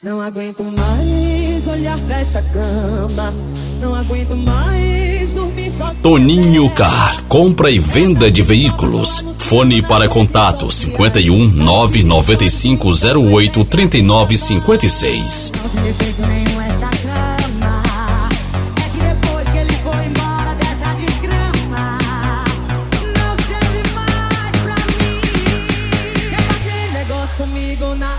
Não aguento mais olhar pra essa cama. Não aguento mais dormir sozinho. Toninho Car, compra e venda de veículos. Fone para contato 51 995 08 39 56. Não tem defeito nenhum essa cama. É que depois que ele foi embora dessa desgrama, não serve mais pra mim. Quer fazer negócio comigo na...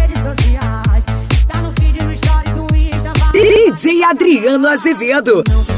DJ Adriano Azevedo.